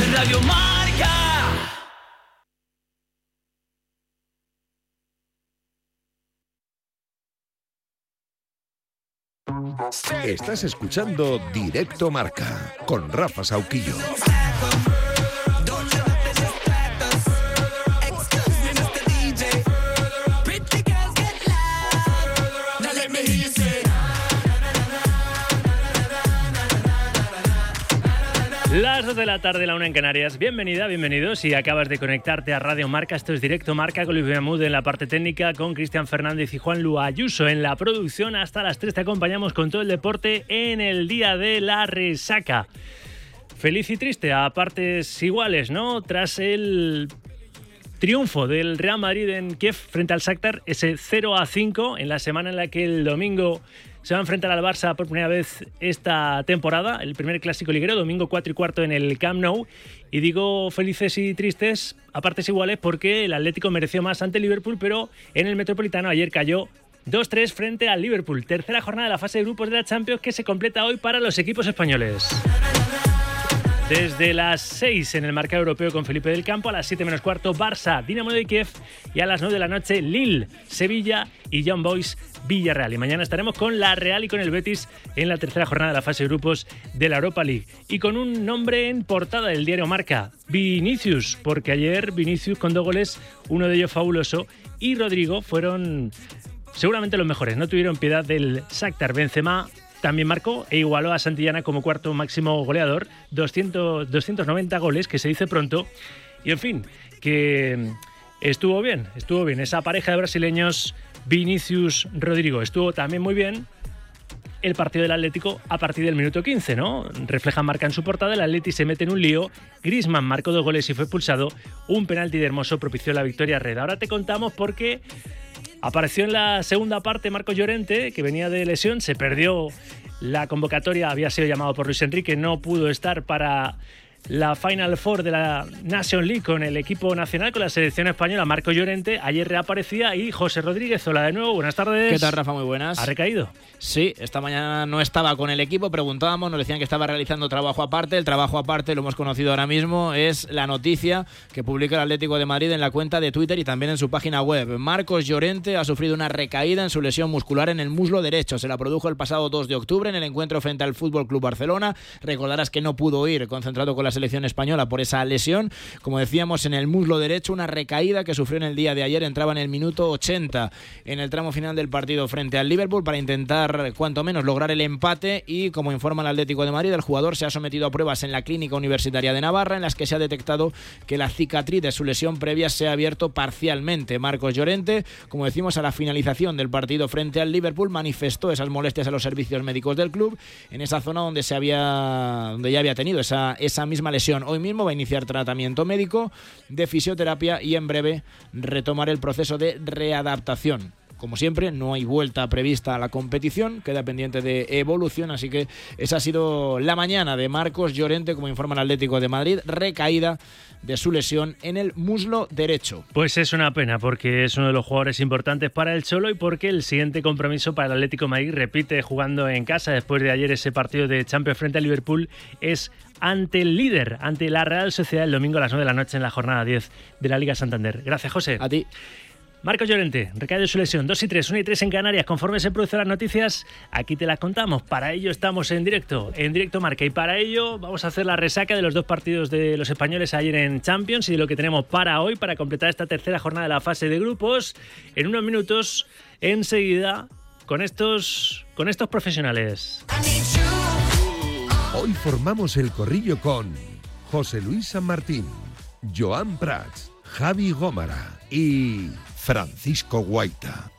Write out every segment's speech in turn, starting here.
Radio Marca. Estás escuchando Directo Marca con Rafa Sauquillo. Las 2 de la tarde, la 1 en Canarias. Bienvenida, bienvenidos. Si acabas de conectarte a Radio Marca, esto es Directo Marca con Luis Beamud en la parte técnica, con Cristian Fernández y Juan Lu Ayuso en la producción. Hasta las 3 te acompañamos con todo el deporte en el día de la resaca. Feliz y triste a partes iguales, ¿no? Tras el triunfo del Real Madrid en Kiev frente al Shakhtar, ese 0-5 en la semana en la que el domingo se va a enfrentar al Barça por primera vez esta temporada, el primer clásico liguero, domingo 4 y cuarto en el Camp Nou. Y digo felices y tristes a partes iguales porque el Atlético mereció más ante el Liverpool, pero en el Metropolitano ayer cayó 2-3 frente al Liverpool. Tercera jornada de la fase de grupos de la Champions que se completa hoy para los equipos españoles. Desde las 6 en el Marcador Europeo con Felipe del Campo, a las 7 menos cuarto Barça, Dinamo de Kiev y a las 9 de la noche Lille, Sevilla y Young Boys Villarreal. Y mañana estaremos con la Real y con el Betis en la tercera jornada de la fase de grupos de la Europa League. Y con un nombre en portada del diario Marca, Vinicius, porque ayer Vinicius con 2 goles, uno de ellos fabuloso, y Rodrigo fueron seguramente los mejores. No tuvieron piedad del Shakhtar. Benzema también marcó e igualó a Santillana como cuarto máximo goleador, 290 goles, que se dice pronto. Y en fin, que estuvo bien esa pareja de brasileños, Vinicius-Rodrigo. Estuvo también muy bien el partido del Atlético a partir del minuto 15, ¿no? Refleja Marca en su portada, el Atleti se mete en un lío, Griezmann marcó 2 goles y fue expulsado, un penalti de Hermoso propició la victoria red. Ahora te contamos por qué apareció en la segunda parte Marcos Llorente, que venía de lesión, se perdió la convocatoria, había sido llamado por Luis Enrique, no pudo estar para la Final Four de la Nation League con el equipo nacional, con la selección española. Marcos Llorente ayer reaparecía y José Rodríguez, hola de nuevo, buenas tardes. ¿Qué tal, Rafa? Muy buenas. ¿Ha recaído? Sí, esta mañana no estaba con el equipo, preguntábamos, nos decían que estaba realizando trabajo aparte. El trabajo aparte, lo hemos conocido ahora mismo, es la noticia que publica el Atlético de Madrid en la cuenta de Twitter y también en su página web. Marcos Llorente ha sufrido una recaída en su lesión muscular en el muslo derecho. Se la produjo el pasado 2 de octubre en el encuentro frente al Fútbol Club Barcelona. Recordarás que no pudo ir concentrado con la selección española por esa lesión. Como decíamos, en el muslo derecho, una recaída que sufrió en el día de ayer. Entraba en el minuto 80 en el tramo final del partido frente al Liverpool para intentar cuanto menos lograr el empate, y como informa el Atlético de Madrid, el jugador se ha sometido a pruebas en la Clínica Universitaria de Navarra en las que se ha detectado que la cicatriz de su lesión previa se ha abierto parcialmente. Marcos Llorente, como decimos, a la finalización del partido frente al Liverpool manifestó esas molestias a los servicios médicos del club en esa zona donde ya había tenido esa misma lesión. Hoy mismo va a iniciar tratamiento médico de fisioterapia y en breve retomar el proceso de readaptación. Como siempre, no hay vuelta prevista a la competición, queda pendiente de evolución, así que esa ha sido la mañana de Marcos Llorente, como informa el Atlético de Madrid, recaída de su lesión en el muslo derecho. Pues es una pena, porque es uno de los jugadores importantes para el Cholo y porque el siguiente compromiso para el Atlético de Madrid, repite jugando en casa después de ayer ese partido de Champions frente al Liverpool, es ante el líder, ante la Real Sociedad, el domingo a las 9 de la noche en la jornada 10 de la Liga Santander. Gracias, José. A ti. Marcos Llorente, recae de su lesión, 2 y 3, 1 y 3 en Canarias. Conforme se producen las noticias, aquí te las contamos. Para ello estamos en directo Marca, y para ello vamos a hacer la resaca de los 2 partidos de los españoles ayer en Champions y de lo que tenemos para hoy, para completar esta tercera jornada de la fase de grupos. En unos minutos, enseguida, con estos profesionales. Hoy formamos el corrillo con José Luis San Martín, Joan Prats, Javi Gómara y Francisco Guaita.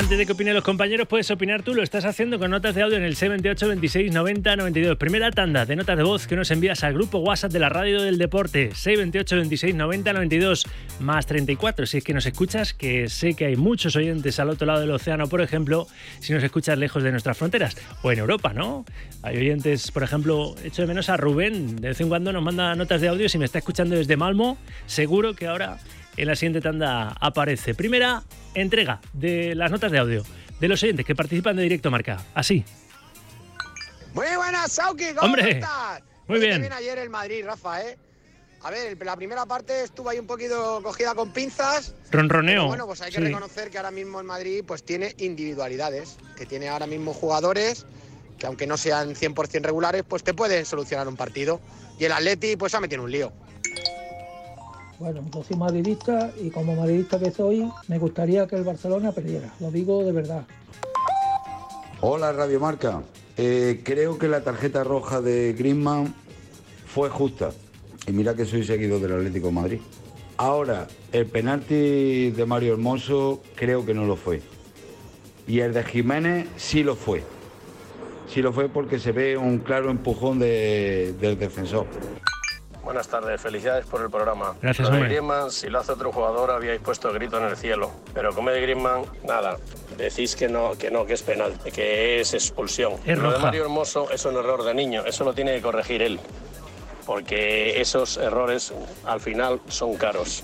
Antes de que opinen los compañeros, puedes opinar tú. Lo estás haciendo con notas de audio en el 78 26 90 92. Primera tanda de notas de voz que nos envías al grupo WhatsApp de la Radio del Deporte. 628 26 90 92 más 34. Si es que nos escuchas, que sé que hay muchos oyentes al otro lado del océano, por ejemplo, si nos escuchas lejos de nuestras fronteras. O en Europa, ¿no? Hay oyentes, por ejemplo, echo de menos a Rubén. De vez en cuando nos manda notas de audio. Si me está escuchando desde Malmo, seguro que ahora en la siguiente tanda aparece. Primera entrega de las notas de audio de los oyentes que participan de Directo Marca. Así. Muy buenas, Sauki, ¿cómo ¡Hombre! estás? Muy bien. Bien ayer el Madrid, Rafa, ¿eh? A ver, la primera parte estuvo ahí un poquito cogida con pinzas. Ronroneo. Pero bueno, pues hay que reconocer que ahora mismo el Madrid pues tiene individualidades, que tiene ahora mismo jugadores que aunque no sean 100% regulares, pues te pueden solucionar un partido. Y el Atleti pues ha metido un lío. Bueno, yo soy madridista y como madridista que soy, me gustaría que el Barcelona perdiera. Lo digo de verdad. Hola, Radio Marca. Creo que la tarjeta roja de Griezmann fue justa. Y mira que soy seguidor del Atlético de Madrid. Ahora, el penalti de Mario Hermoso creo que no lo fue. Y el de Jiménez sí lo fue. Sí lo fue porque se ve un claro empujón del defensor. Buenas tardes, felicidades por el programa. Gracias, lo de hombre. Griezmann, si lo hace otro jugador, habíais puesto el grito en el cielo. Pero como de Griezmann, nada. Decís que es penal, que es expulsión. Es lo de roja. Mario Hermoso es un error de niño, eso lo tiene que corregir él. Porque esos errores al final son caros.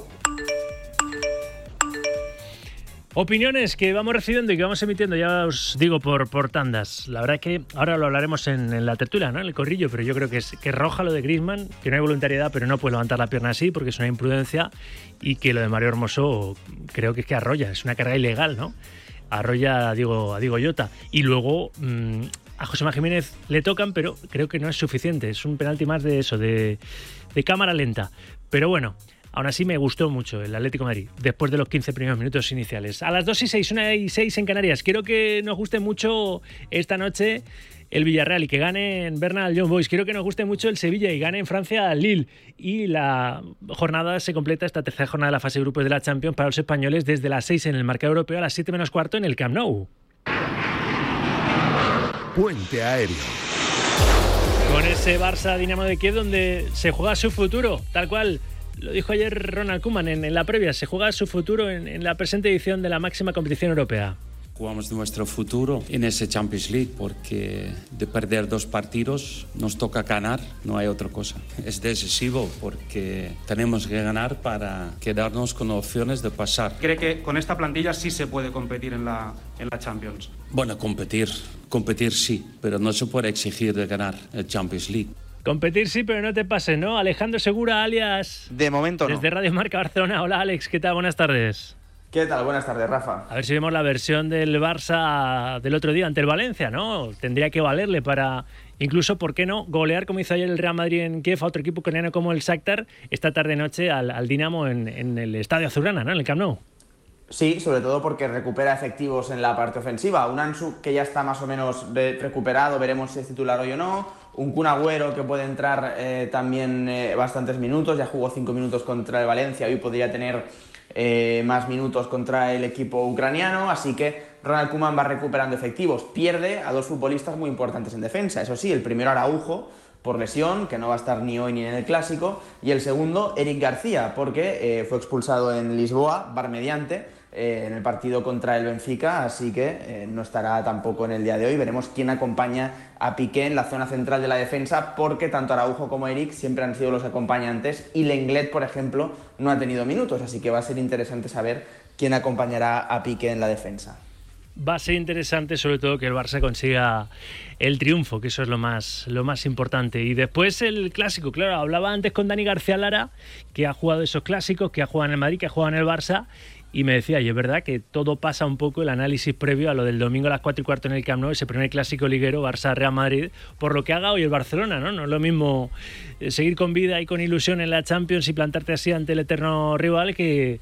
Opiniones que vamos recibiendo y que vamos emitiendo, ya os digo, por tandas. La verdad es que ahora lo hablaremos en la tertulia, ¿no? En el corrillo, pero yo creo que es roja lo de Griezmann, que no hay voluntariedad, pero no puede levantar la pierna así porque es una imprudencia, y que lo de Mario Hermoso creo que es que arrolla, es una carga ilegal, ¿no? Arrolla a Diego Llota. Y luego a Josema Jiménez le tocan, pero creo que no es suficiente. Es un penalti más de eso, de cámara lenta. Pero bueno, aún así me gustó mucho el Atlético de Madrid, después de los 15 primeros minutos iniciales. A las 2:06, 1:06 en Canarias. Quiero que nos guste mucho esta noche el Villarreal y que gane en Berna al Young Boys. Quiero que nos guste mucho el Sevilla y gane en Francia al Lille. Y la jornada se completa, esta tercera jornada de la fase de grupos de la Champions para los españoles, desde las 6 en el mercado europeo a las 7 menos cuarto en el Camp Nou. Puente Aéreo. Con ese Barça Dinamo de Kiev donde se juega su futuro, tal cual lo dijo ayer Ronald Koeman en la previa, se juega su futuro en la presente edición de la máxima competición europea. Jugamos nuestro futuro en ese Champions League porque de perder 2 partidos nos toca ganar, no hay otra cosa. Es decisivo porque tenemos que ganar para quedarnos con opciones de pasar. ¿Cree que con esta plantilla sí se puede competir en la Champions? Bueno, competir sí, pero no se puede exigir de ganar el Champions League. Competir sí, pero no te pases, ¿no? Alejandro Segura, alias... De momento no. Desde Radio Marca Barcelona. Hola, Alex, ¿qué tal? Buenas tardes. ¿Qué tal? Buenas tardes, Rafa. A ver si vemos la versión del Barça del otro día ante el Valencia, ¿no? Tendría que valerle para, incluso, ¿por qué no?, golear como hizo ayer el Real Madrid en Kiev a otro equipo coreano como el Shakhtar esta tarde-noche al Dinamo en el Estadio Azulgrana, ¿no?, en el Camp Nou. Sí, sobre todo porque recupera efectivos en la parte ofensiva. Un Ansu que ya está más o menos recuperado, veremos si es titular hoy o no. Un Kun Agüero que puede entrar también bastantes minutos, ya jugó 5 minutos contra el Valencia, hoy podría tener más minutos contra el equipo ucraniano, así que Ronald Koeman va recuperando efectivos. Pierde a 2 futbolistas muy importantes en defensa, eso sí, el primero Araujo, por lesión, que no va a estar ni hoy ni en el Clásico, y el segundo Eric García, porque fue expulsado en Lisboa, VAR mediante, en el partido contra el Benfica, así que no estará tampoco en el día de hoy. Veremos quién acompaña a Piqué en la zona central de la defensa, porque tanto Araujo como Eric siempre han sido los acompañantes y Lenglet, por ejemplo, no ha tenido minutos, así que va a ser interesante saber quién acompañará a Piqué en la defensa. Va a ser interesante, sobre todo, que el Barça consiga el triunfo, que eso es lo más importante. Y después el Clásico, claro, hablaba antes con Dani García Lara, que ha jugado esos clásicos, que ha jugado en el Madrid, que ha jugado en el Barça, y me decía, y es verdad que todo pasa un poco el análisis previo a lo del domingo a las 4:15 en el Camp Nou, ese primer clásico liguero Barça-Real Madrid, por lo que haga hoy el Barcelona, ¿no? No es lo mismo seguir con vida y con ilusión en la Champions y plantarte así ante el eterno rival que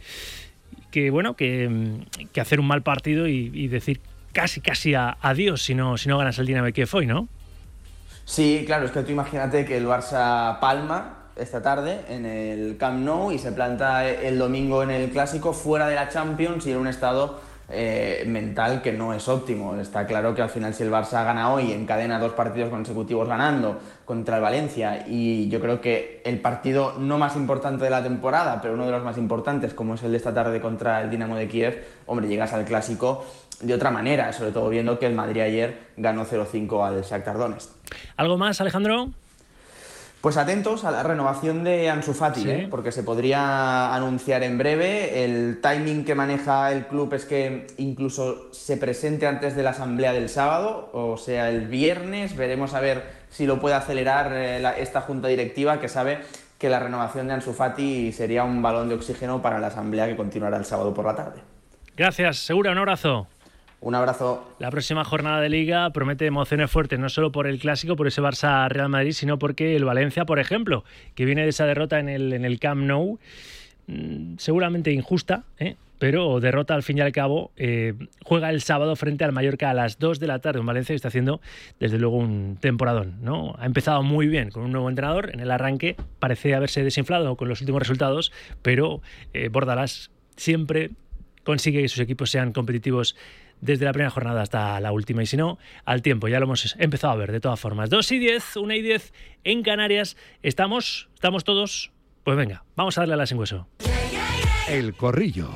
hacer un mal partido y decir casi adiós si no ganas el Dinamo de Kiev hoy, ¿no? Sí, claro, es que tú imagínate que el Barça palma esta tarde en el Camp Nou y se planta el domingo en el Clásico fuera de la Champions y en un estado mental que no es óptimo. Está claro que al final, si el Barça gana hoy, encadena 2 partidos consecutivos ganando contra el Valencia, y yo creo que el partido no más importante de la temporada, pero uno de los más importantes, como es el de esta tarde contra el Dinamo de Kiev, hombre, llegas al Clásico de otra manera, sobre todo viendo que el Madrid ayer ganó 0-5 al Shakhtar Donetsk. ¿Algo más, Alejandro? Pues atentos a la renovación de Ansu Fati, ¿Sí? Porque se podría anunciar en breve. El timing que maneja el club es que incluso se presente antes de la asamblea del sábado, o sea, el viernes. Veremos a ver si lo puede acelerar esta junta directiva, que sabe que la renovación de Ansu Fati sería un balón de oxígeno para la asamblea que continuará el sábado por la tarde. Gracias, Segura, un abrazo. Un abrazo. La próxima jornada de Liga promete emociones fuertes, no solo por el Clásico, por ese Barça-Real Madrid, sino porque el Valencia, por ejemplo, que viene de esa derrota en el Camp Nou, seguramente injusta, pero derrota al fin y al cabo, juega el sábado frente al Mallorca a las 2 de la tarde. Un Valencia que está haciendo, desde luego, un temporadón, ¿no? Ha empezado muy bien con un nuevo entrenador. En el arranque parece haberse desinflado con los últimos resultados, pero Bordalás siempre consigue que sus equipos sean competitivos desde la primera jornada hasta la última, y si no, al tiempo. Ya lo hemos empezado a ver, de todas formas. 2:10, 1:10 en Canarias. ¿Estamos todos? Pues venga, vamos a darle a la sin hueso. El Corrillo.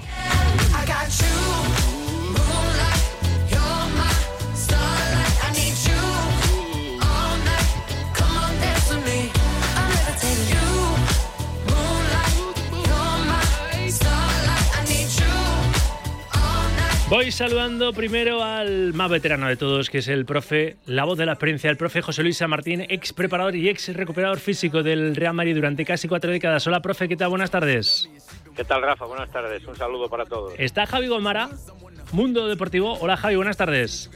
Voy saludando primero al más veterano de todos, que es el profe, la voz de la experiencia, el profe José Luis San Martín, ex preparador y ex recuperador físico del Real Madrid durante casi 4 décadas. Hola, profe, ¿qué tal? Buenas tardes. ¿Qué tal, Rafa? Buenas tardes. Un saludo para todos. Está Javi Gomara, Mundo Deportivo. Hola, Javi, buenas tardes.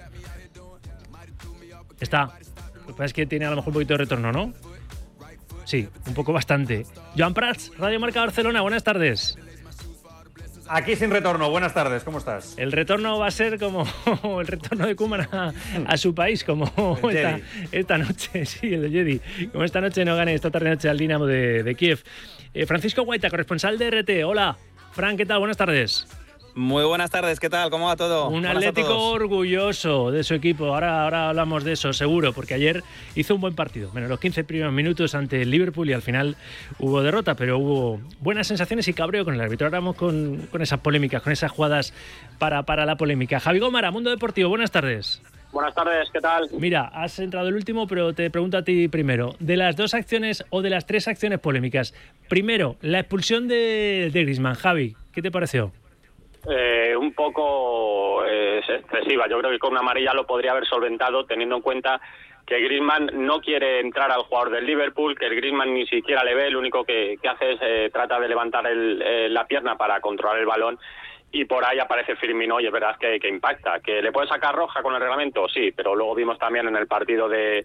Está. Lo que pasa es que tiene a lo mejor un poquito de retorno, ¿no? Sí, un poco bastante. Joan Prats, Radio Marca Barcelona, buenas tardes. Aquí sin retorno. Buenas tardes, ¿cómo estás? El retorno va a ser como el retorno de Koeman a su país, como esta noche, sí, el de Jedi. Como esta noche no gane, esta tarde-noche al Dinamo de Kiev. Francisco Guaita, corresponsal de RT. Hola, Fran, ¿qué tal? Buenas tardes. Muy buenas tardes, ¿qué tal? ¿Cómo va todo? Un Atlético orgulloso de su equipo. Ahora hablamos de eso, seguro, porque ayer hizo un buen partido. Menos los 15 primeros minutos ante el Liverpool y al final hubo derrota, pero hubo buenas sensaciones y cabreo con el árbitro. Ahora vamos con esas polémicas, con esas jugadas para la polémica. Javi Gomara, Mundo Deportivo, buenas tardes. Buenas tardes, ¿qué tal? Mira, has entrado el último, pero te pregunto a ti primero. De las 2 acciones o de las 3 acciones polémicas, primero, la expulsión de Griezmann. Javi, ¿qué te pareció? Un poco excesiva. Yo creo que con una amarilla lo podría haber solventado, teniendo en cuenta que Griezmann no quiere entrar al jugador del Liverpool, que el Griezmann ni siquiera le ve, lo único que hace es trata de levantar la pierna para controlar el balón, y por ahí aparece Firmino y es verdad que impacta. ¿Que le puede sacar roja con el reglamento? Sí, pero luego vimos también en el partido del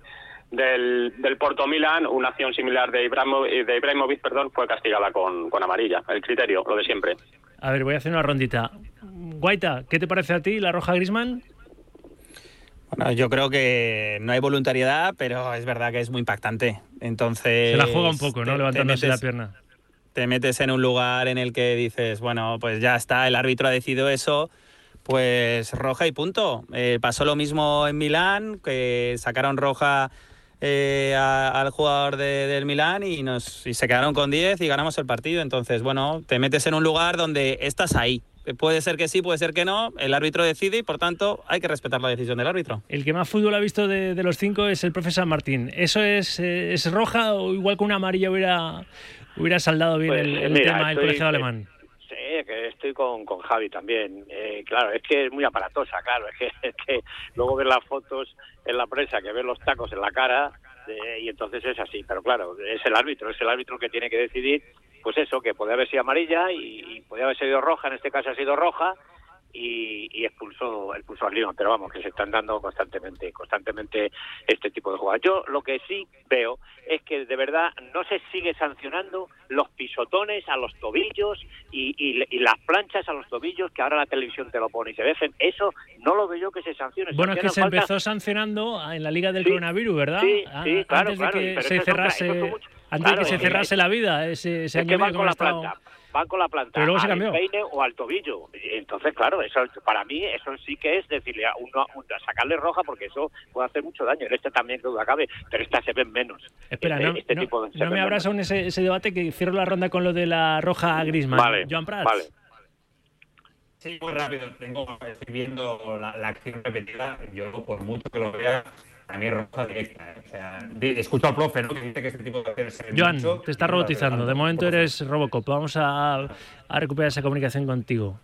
Porto Milan una acción similar de Ibrahimovic, fue castigada con amarilla. El criterio, lo de siempre. A ver, voy a hacer una rondita. Guaita, ¿qué te parece a ti la roja a Griezmann? Bueno, yo creo que no hay voluntariedad, pero es verdad que es muy impactante. Entonces se la juega un poco, ¿no? Levantándose la pierna. Te metes en un lugar en el que dices, bueno, pues ya está, el árbitro ha decidido eso, pues roja y punto. Pasó lo mismo en Milán, que sacaron roja al jugador del Milán y se quedaron con 10 y ganamos el partido. Entonces, bueno, te metes en un lugar donde estás ahí. Puede ser que sí, puede ser que no. El árbitro decide y, por tanto, hay que respetar la decisión del árbitro. El que más fútbol ha visto de los 5 es el profesor Martín. ¿Eso es roja o igual que una amarilla hubiera saldado bien pues, el tema del colegiado alemán? Sí, que estoy con Javi también. Claro, es que es muy aparatosa, claro. Es que luego ver las fotos en la prensa, que ven los tacos en la cara, y entonces es así. Pero claro, es el árbitro que tiene que decidir, pues eso, que puede haber sido amarilla y podía haber sido roja, en este caso ha sido roja, y expulsó al Lyon. Pero vamos, que se están dando constantemente este tipo de jugadas. Yo lo que sí veo es que de verdad no se sigue sancionando los pisotones a los tobillos y las planchas a los tobillos, que ahora la televisión te lo pone y se ve. Eso no lo veo yo que se sancione. Bueno, es que se empezó sancionando en la Liga del Coronavirus, ¿verdad? Sí, claro. Antes de que se cerrase antes de que se cerrase la vida ese año que van medio con la estado... planta. Van con la planta Pero luego se al cambió. empeine o al tobillo. Entonces, claro, eso para mí eso sí que es decirle a uno, sacarle roja, porque eso puede hacer mucho daño. En este también que duda cabe, pero esta se ven menos. Espera, no me abras aún ese debate, que cierro la ronda con lo de la roja a Griezmann. Vale, Joan Prats. vale. Sí, muy rápido. Estoy viendo la acción repetida. Yo, por mucho que lo vea, a mí es roja directa. O sea, escucho al profe, ¿no?, que dice que este tipo de acciones se ven Joan, mucho, te está robotizando. De momento eres Robocop. Vamos a recuperar esa comunicación contigo.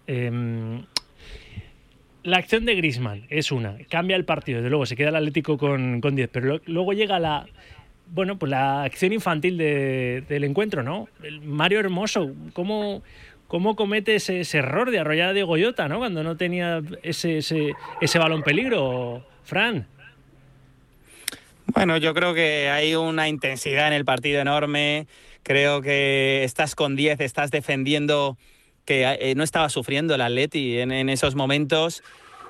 La acción de Griezmann es una. Cambia el partido. Desde luego, se queda el Atlético con 10. Pero luego llega la acción infantil del encuentro, ¿no? Mario Hermoso, ¿cómo comete ese error de arrollar a Diego Jota, ¿no?, cuando no tenía ese balón peligro, Fran? Bueno, yo creo que hay una intensidad en el partido enorme. Creo que estás con 10, estás defendiendo, que no estaba sufriendo el Atleti en esos momentos,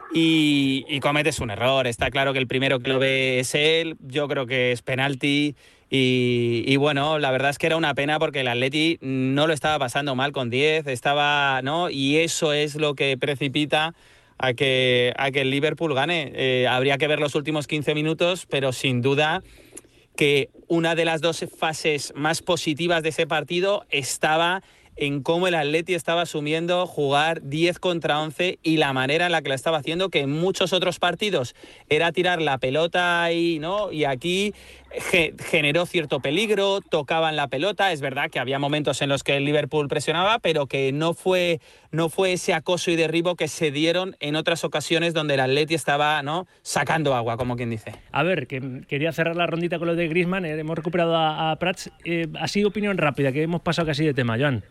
y cometes un error. Está claro que el primero que lo ve es él. Yo creo que es penalti. Y bueno, la verdad es que era una pena, porque el Atleti no lo estaba pasando mal con 10, ¿no? Y eso es lo que precipita a que el Liverpool gane. Habría que ver los últimos 15 minutos, pero sin duda que una de las dos fases más positivas de ese partido estaba en cómo el Atleti estaba asumiendo jugar 10 contra 11 y la manera en la que lo estaba haciendo, que en muchos otros partidos era tirar la pelota ahí, ¿no? Y aquí generó cierto peligro, tocaban la pelota. Es verdad que había momentos en los que el Liverpool presionaba, pero que no fue ese acoso y derribo que se dieron en otras ocasiones donde el Atleti estaba, ¿no?, sacando agua, como quien dice. A ver, que quería cerrar la rondita con lo de Griezmann. Hemos recuperado a Prats. Así, opinión rápida, que hemos pasado casi de tema, Joan.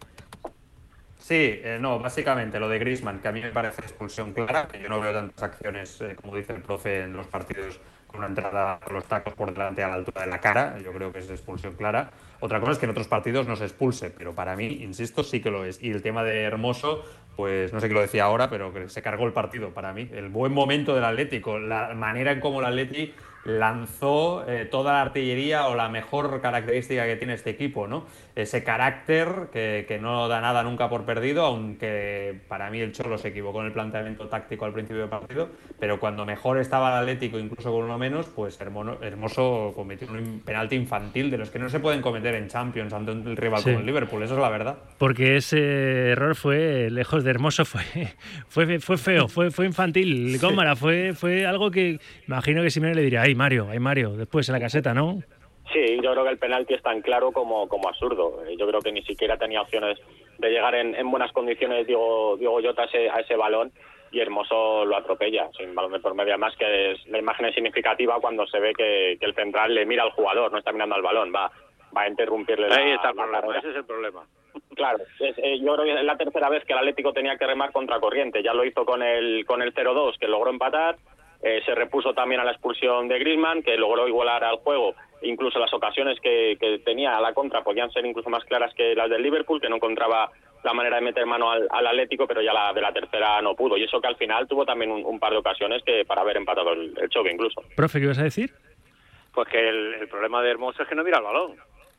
Sí, no, básicamente lo de Griezmann, que a mí me parece expulsión clara, que yo no veo tantas acciones, como dice el profe, en los partidos con una entrada por los tacos por delante a la altura de la cara. Yo creo que es expulsión clara. Otra cosa es que en otros partidos no se expulse, pero para mí, insisto, sí que lo es. Y el tema de Hermoso, pues no sé qué lo decía ahora, pero que se cargó el partido para mí. El buen momento del Atlético, la manera en cómo el Atleti lanzó toda la artillería, o la mejor característica que tiene este equipo, ¿no? Ese carácter que no da nada nunca por perdido, aunque para mí el Cholo se equivocó en el planteamiento táctico al principio del partido, pero cuando mejor estaba el Atlético, incluso con uno menos, pues Hermoso cometió un penalti infantil de los que no se pueden cometer en Champions ante un rival como el Liverpool. Eso es la verdad. Porque ese error fue, lejos de Hermoso, fue feo, fue infantil. Gómara, fue algo que imagino que Simeone le diría: ¡ay, Mario! Después en la caseta, ¿no? Sí, yo creo que el penalti es tan claro como absurdo. Yo creo que ni siquiera tenía opciones de llegar en buenas condiciones Diego Jota a ese balón, y Hermoso lo atropella sin balón de por medio. Además, que la imagen es significativa cuando se ve que el central le mira al jugador, no está mirando al balón, va a interrumpirle. Ahí está el problema, ese es el problema. Claro, yo creo que es la tercera vez que el Atlético tenía que remar contra corriente. Ya lo hizo con el 0-2, que logró empatar. Se repuso también a la expulsión de Griezmann, que logró igualar al juego. Incluso las ocasiones que tenía a la contra podían ser incluso más claras que las del Liverpool, que no encontraba la manera de meter mano al Atlético, pero ya la de la tercera no pudo. Y eso que al final tuvo también un par de ocasiones que para haber empatado el choque incluso. Profe, ¿qué ibas a decir? Pues que el problema de Hermoso es que no mira el balón.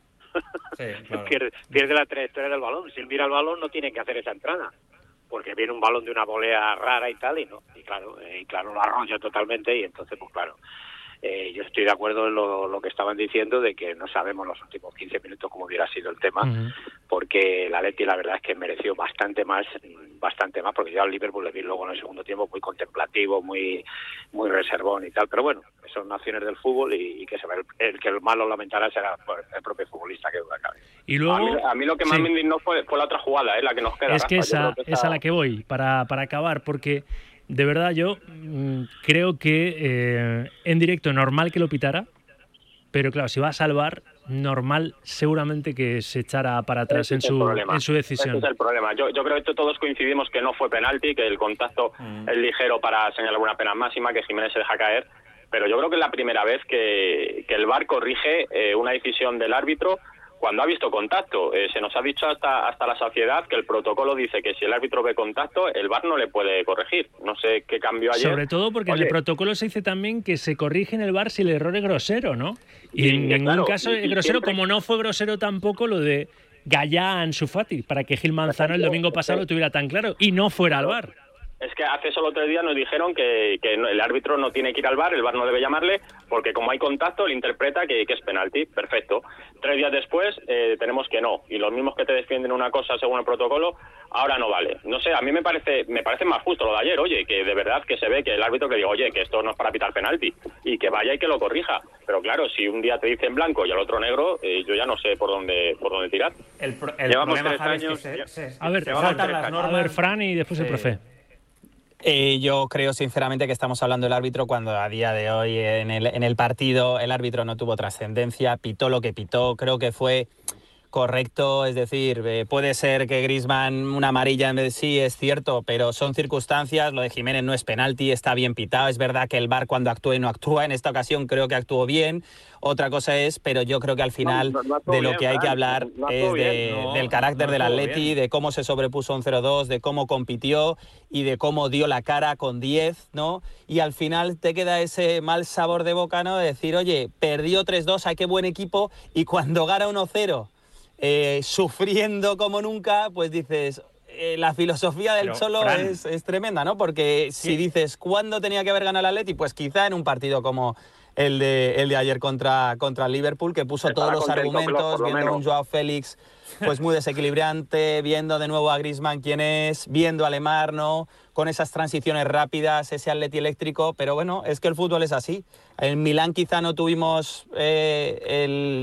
Sí, claro. Pierde la trayectoria del balón. Si él mira el balón, no tiene que hacer esa entrada, porque viene un balón de una volea rara y tal, y claro lo arrolla totalmente. Y entonces, pues claro, yo estoy de acuerdo en lo que estaban diciendo, de que no sabemos los últimos 15 minutos cómo hubiera sido el tema, porque el Atleti la verdad es que mereció bastante más, porque ya el Liverpool le vi luego en el segundo tiempo muy contemplativo, muy reservón y tal, pero bueno, son naciones del fútbol, y que el que más lo lamentará será el propio futbolista, que duda cabe. Y luego, a mí lo que más me indignó fue la otra jugada, la que nos queda. Es que esa es a la que voy, para acabar, porque de verdad yo creo que en directo normal que lo pitara, pero claro, si va a salvar, normal seguramente que se echara para atrás en su decisión. Ese es el problema. Yo creo que todos coincidimos que no fue penalti, que el contacto es ligero para señalar una pena máxima, que Jiménez se deja caer, pero yo creo que es la primera vez que el VAR corrige una decisión del árbitro cuando ha visto contacto. Se nos ha dicho hasta la saciedad que el protocolo dice que si el árbitro ve contacto, el VAR no le puede corregir. No sé qué cambió ayer. Sobre todo porque en el protocolo se dice también que se corrige en el VAR si el error es grosero, ¿no? Y en ningún caso es grosero, siempre... como no fue grosero tampoco lo de Gallá a Ansu Fati, para que Gil Manzano el domingo pasado lo tuviera tan claro y no fuera al VAR. Es que hace solo 3 días nos dijeron que el árbitro no tiene que ir al VAR, el VAR no debe llamarle, porque como hay contacto, él interpreta que es penalti. Perfecto. 3 días después tenemos que no. Y los mismos que te defienden una cosa según el protocolo, ahora no vale. No sé, a mí me parece más justo lo de ayer, oye, que de verdad que se ve que el árbitro que diga, oye, que esto no es para pitar penalti, y que vaya y que lo corrija. Pero claro, si un día te dicen blanco y al otro negro, yo ya no sé por dónde tirar. Llevamos 3 años... A ver, Fran y después el profe. Yo creo sinceramente que estamos hablando del árbitro cuando a día de hoy en el partido el árbitro no tuvo trascendencia, pitó lo que pitó, creo que fue correcto, es decir, puede ser que Griezmann una amarilla en vez de sí, es cierto, pero son circunstancias, lo de Jiménez no es penalti, está bien pitado, es verdad que el VAR cuando actúa y no actúa, en esta ocasión creo que actuó bien, otra cosa es, pero yo creo que al final de lo que hay que hablar es del carácter del Atleti, de cómo se sobrepuso un 0-2, de cómo compitió y de cómo dio la cara con 10, ¿no? Y al final te queda ese mal sabor de boca, ¿no? De decir, oye, perdió 3-2, ¡ay, qué buen equipo! Y cuando gana 1-0... sufriendo como nunca, pues dices, la filosofía del Cholo es tremenda, ¿no? Porque si dices, ¿cuándo tenía que haber ganado el Atleti? Pues quizá en un partido como el de ayer contra el Liverpool, que puso todos los argumentos, viendo un Joao Félix pues muy desequilibrante, viendo de nuevo a Griezmann quién es, viendo a Lemar, ¿no? Con esas transiciones rápidas, ese Atleti eléctrico, pero bueno, es que el fútbol es así. En Milán quizá no tuvimos el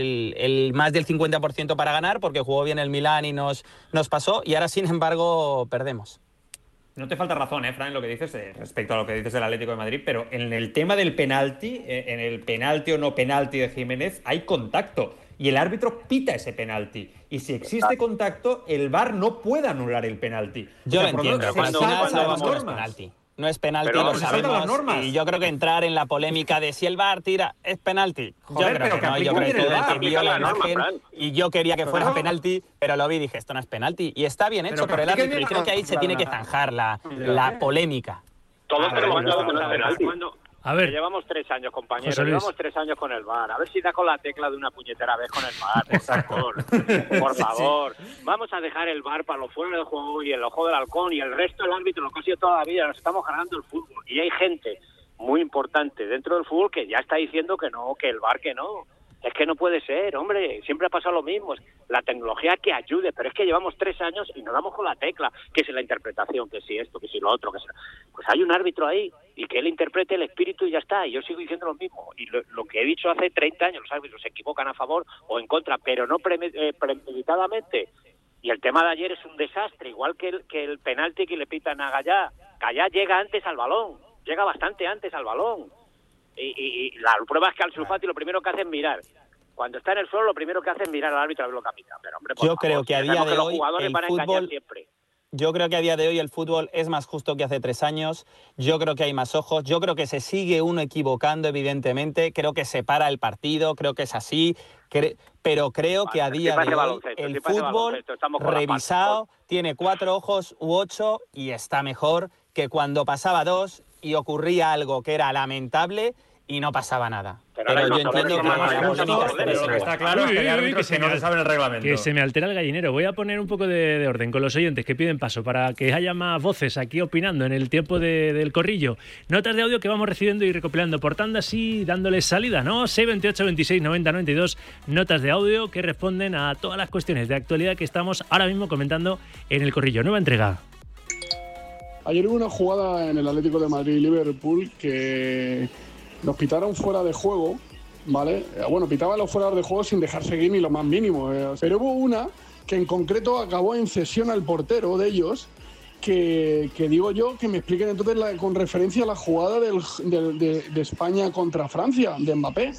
más del 50% para ganar, porque jugó bien el Milán y nos pasó, y ahora sin embargo perdemos. No te falta razón, Fran, en lo que dices respecto a lo que dices del Atlético de Madrid, pero en el tema del penalti, en el penalti o no penalti de Jiménez, hay contacto y el árbitro pita ese penalti. Y si existe contacto, el VAR no puede anular el penalti. Yo lo entiendo, cuando sabemos que no es penalti. No es penalti, lo sabemos, y yo creo que entrar en la polémica de si el VAR tira es penalti. Joder, yo creo que no, yo creo que todo el que vio la imagen y yo quería que fuera penalti, pero lo vi y dije, esto no es penalti. Y está bien hecho por el árbitro y creo que ahí se tiene que zanjar la polémica. Todos tenemos claro que no es penalti. A ver, llevamos 3 años, compañeros. Llevamos 3 años con el VAR. A ver si da con la tecla de una puñetera vez con el VAR, por favor. Por favor. Sí. Vamos a dejar el VAR para los fuera del juego y el ojo del halcón y el resto del árbitro, lo que ha sido toda la vida. Nos estamos ganando el fútbol. Y hay gente muy importante dentro del fútbol que ya está diciendo que no, que el VAR que no. Es que no puede ser, hombre, siempre ha pasado lo mismo. La tecnología que ayude, pero es que llevamos 3 años y nos damos con la tecla, que si la interpretación, que si esto, que si lo otro, que si... Pues hay un árbitro ahí y que él interprete el espíritu y ya está. Y yo sigo diciendo lo mismo. Y lo que he dicho hace 30 años, los árbitros se equivocan a favor o en contra, pero no premeditadamente. Y el tema de ayer es un desastre, igual que el penalti que le pitan a Gallá. Gallá llega antes al balón, llega bastante antes al balón. Y la prueba es que Ansu Fati lo primero que hace es mirar. Cuando está en el suelo, lo primero que hace es mirar al árbitro a ver lo que capita. Pero, hombre, yo creo que a día de hoy el fútbol... Yo creo que a día de hoy el fútbol es más justo que hace 3 años. Yo creo que hay más ojos. Yo creo que se sigue uno equivocando, evidentemente. Creo que se para el partido. Creo que es así. Pero creo que a día de hoy el fútbol revisado tiene 4 ojos u 8 y está mejor que cuando pasaba 2 y ocurría algo que era lamentable y no pasaba nada. Pero yo entiendo que lo que está claro es que hay árbitros que no se saben el reglamento. Que se me altera el gallinero. Voy a poner un poco de orden con los oyentes que piden paso para que haya más voces aquí opinando en el tiempo del corrillo. Notas de audio que vamos recibiendo y recopilando por tandas y dándoles salida, ¿no? 628 26 90 92 notas de audio que responden a todas las cuestiones de actualidad que estamos ahora mismo comentando en el corrillo. Nueva entrega. Ayer hubo una jugada en el Atlético de Madrid y Liverpool que nos pitaron fuera de juego, ¿vale? Bueno, pitaban los fuera de juego sin dejar seguir ni lo más mínimo. Pero hubo una que en concreto acabó en cesión al portero de ellos, que digo yo que me expliquen entonces con referencia a la jugada de España contra Francia, de Mbappé.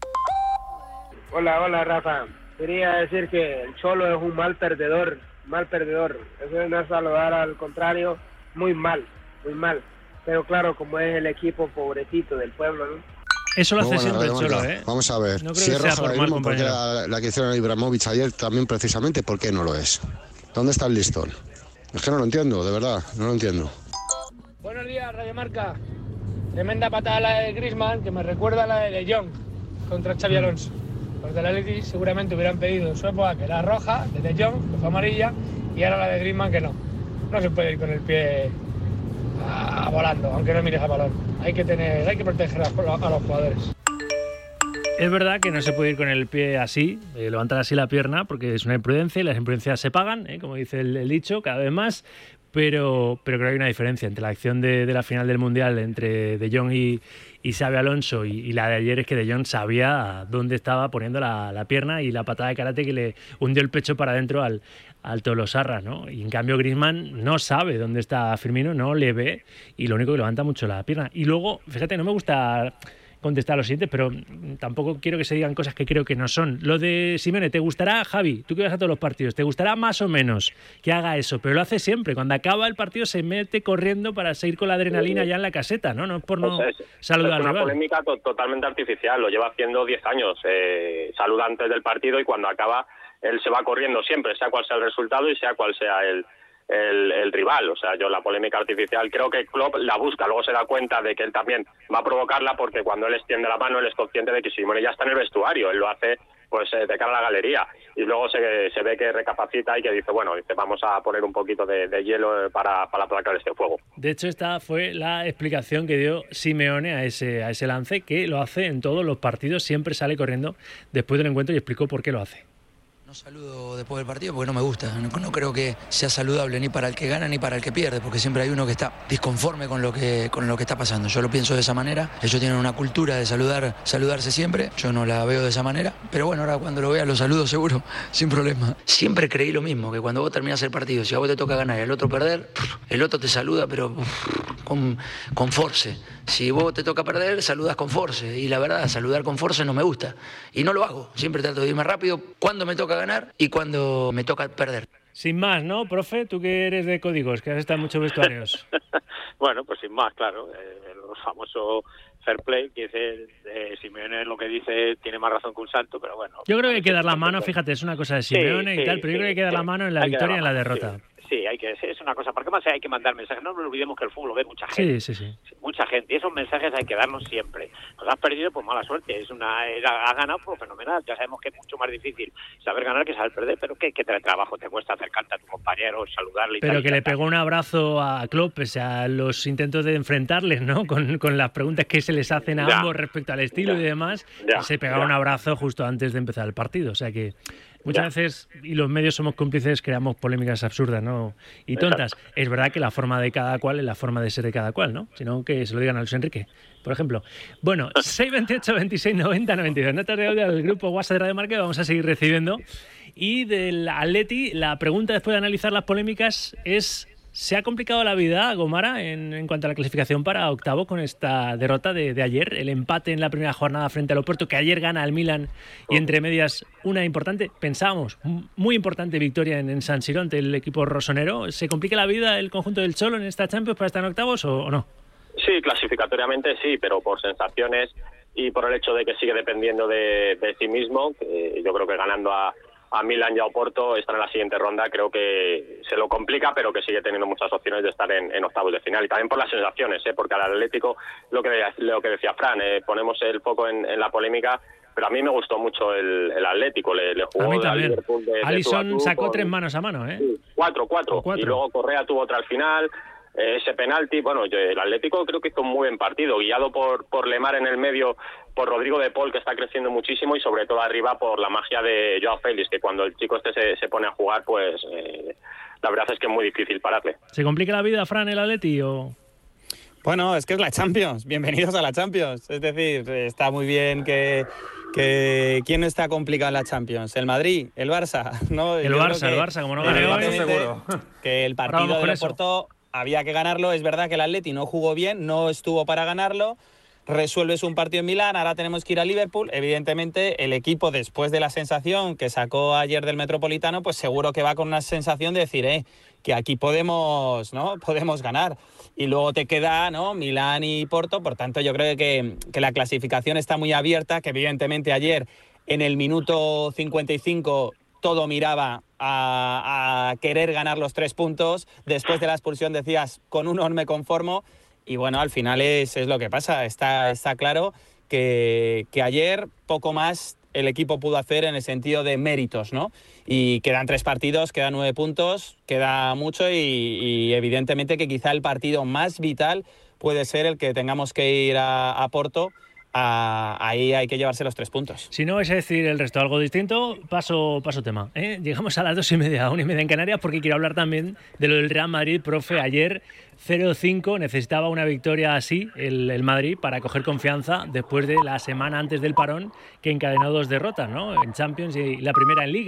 Hola, Rafa. Quería decir que el Cholo es un mal perdedor. Eso es no saludar, al contrario, muy mal. Pero claro, como es el equipo pobrecito del pueblo, ¿no? Eso lo hace Muy buena, siempre el Radio Cholo, Marca. Vamos a ver, No creo si que es sea roja por ahora mal, mismo, ¿por qué compañero. la que hicieron a Ibrahimovic ayer también precisamente, por qué no lo es? ¿Dónde está el listón? Es que no lo entiendo, de verdad, no lo entiendo. Buenos días, Radio Marca. Tremenda patada la de Griezmann, que me recuerda a la de De Jong contra Xabi Alonso. Los del Atleti seguramente hubieran pedido en su época que la roja de De Jong, que fue amarilla, y ahora la de Griezmann, que no. No se puede ir con el pie volando, aunque no mires al balón. Hay que proteger a los jugadores. Es verdad que no se puede ir con el pie así, levantar así la pierna, porque es una imprudencia y las imprudencias se pagan, como dice el dicho, cada vez más. Pero creo que hay una diferencia entre la acción de la final del Mundial entre De Jong y Xabi Alonso y la de ayer, es que De Jong sabía dónde estaba poniendo la pierna y la patada de karate que le hundió el pecho para adentro al Tolosarra, ¿no? Y en cambio Griezmann no sabe dónde está Firmino, no le ve y lo único que levanta mucho la pierna. Y luego, fíjate, no me gusta contestar lo siguiente, pero tampoco quiero que se digan cosas que creo que no son. Lo de Simeone, ¿te gustará, Javi? Tú que vas a todos los partidos, ¿te gustará más o menos que haga eso? Pero lo hace siempre. Cuando acaba el partido se mete corriendo para seguir con la adrenalina ya en la caseta, ¿no? No es por no saludar al rival. Es una polémica totalmente artificial, lo lleva haciendo 10 años. Saluda antes del partido y cuando acaba él se va corriendo siempre, sea cual sea el resultado y sea cual sea el rival. O sea, yo la polémica artificial creo que Klopp la busca, luego se da cuenta de que él también va a provocarla porque cuando él extiende la mano él es consciente de que Simeone ya está en el vestuario, él lo hace pues de cara a la galería y luego se ve que recapacita y que dice, bueno, vamos a poner un poquito de hielo para aplacar este fuego. De hecho, esta fue la explicación que dio Simeone a ese lance, que lo hace en todos los partidos, siempre sale corriendo después del encuentro y explicó por qué lo hace. No saludo después del partido porque no me gusta. No creo que sea saludable ni para el que gana ni para el que pierde, porque siempre hay uno que está disconforme con lo que está pasando. Yo lo pienso de esa manera. Ellos tienen una cultura de saludarse siempre. Yo no la veo de esa manera. Pero bueno, ahora cuando lo vea lo saludo seguro, sin problema. Siempre creí lo mismo, que cuando vos terminás el partido, si a vos te toca ganar y al otro perder, el otro te saluda, pero con force. Si vos te toca perder, saludas con force. Y la verdad, saludar con force no me gusta. Y no lo hago. Siempre trato de irme rápido cuando me toca ganar y cuando me toca perder. Sin más, ¿no, profe? Tú que eres de códigos, que has estado en muchos vestuarios. Bueno, pues sin más, claro. El famoso fair play, que dice Simeone, lo que dice tiene más razón que un santo, pero bueno. Yo creo que hay que dar la mano, fíjate, es una cosa de Simeone y tal, pero yo creo que hay que dar la mano en la victoria y en la derrota. Sí, es una cosa, porque más hay que mandar mensajes. No nos olvidemos que el fútbol lo ve mucha gente. Sí. Mucha gente. Y esos mensajes hay que darlos siempre. Nos has perdido, pues mala suerte. Has ganado, pues fenomenal. Ya sabemos que es mucho más difícil saber ganar que saber perder, pero ¿qué trabajo te cuesta acercarte a tu compañero, saludarle y pero tal? Que le pegó un abrazo a Klopp, pese a los intentos de enfrentarles, ¿no? Con las preguntas que se les hacen a ambos respecto al estilo y demás. Se pegaba un abrazo justo antes de empezar el partido. O sea que muchas veces, y los medios somos cómplices, creamos polémicas absurdas, ¿no? Y tontas. Es verdad que la forma de cada cual es la forma de ser de cada cual, ¿no? Sino que se lo digan a Luis Enrique, por ejemplo. Bueno, 628 26 90 92. Notas de audio del grupo WhatsApp de Radio Marca, vamos a seguir recibiendo. Y del Atleti, la pregunta después de analizar las polémicas es: ¿se ha complicado la vida, Gomara, en cuanto a la clasificación para octavo con esta derrota de ayer? El empate en la primera jornada frente al Oporto, que ayer gana al Milan, y entre medias una importante, pensábamos, muy importante victoria en San Siro ante el equipo rosonero. ¿Se complica la vida el conjunto del Cholo en esta Champions para estar en octavos o no? Sí, clasificatoriamente sí, pero por sensaciones y por el hecho de que sigue dependiendo de sí mismo, que yo creo que ganando a Milan y a Oporto estar en la siguiente ronda, creo que se lo complica, pero que sigue teniendo muchas opciones de estar en octavos de final. Y también por las sensaciones, porque al Atlético, lo que decía Fran, ponemos el foco en la polémica, pero a mí me gustó mucho el Atlético, le jugó al Liverpool de Alisson sacó 3 manos a mano, ¿eh? Sí, 4. Y luego Correa tuvo otra al final. Ese penalti, bueno, el Atlético creo que hizo un muy buen partido, guiado por Lemar en el medio, por Rodrigo de Paul, que está creciendo muchísimo, y sobre todo arriba por la magia de Joao Félix, que cuando el chico se pone a jugar, pues la verdad es que es muy difícil pararle. ¿Se complica la vida, Fran, el Atleti o...? Bueno, es que es la Champions. Bienvenidos a la Champions. Es decir, está muy bien que ¿quién no está complicado en la Champions? ¿El Madrid? ¿El Barça? ¿No? El Barça, como no gane hoy. Seguro. Que el partido del Oporto había que ganarlo. Es verdad que el Atleti no jugó bien, no estuvo para ganarlo, resuelves un partido en Milán, ahora tenemos que ir a Liverpool. Evidentemente, el equipo, después de la sensación que sacó ayer del Metropolitano, pues seguro que va con una sensación de decir, que aquí podemos, ¿no? Podemos ganar. Y luego te queda, ¿no? Milán y Porto. Por tanto, yo creo que la clasificación está muy abierta, que evidentemente ayer, en el minuto 55, todo miraba a querer ganar los 3 puntos. Después de la expulsión decías, con uno me conformo. Y bueno, al final es lo que pasa. Está claro que ayer poco más el equipo pudo hacer en el sentido de méritos, ¿no? Y quedan 3 partidos, quedan 9 puntos, queda mucho y evidentemente que quizá el partido más vital puede ser el que tengamos que ir a Porto. Ahí hay que llevarse los 3 puntos. Si no vais a decir el resto algo distinto, paso tema. Llegamos a las 2:30, 1:30 en Canarias, porque quiero hablar también de lo del Real Madrid, profe. Ayer 0-5, necesitaba una victoria así el Madrid para coger confianza después de la semana antes del parón que encadenó 2 derrotas, ¿no? En Champions y la primera en Liga.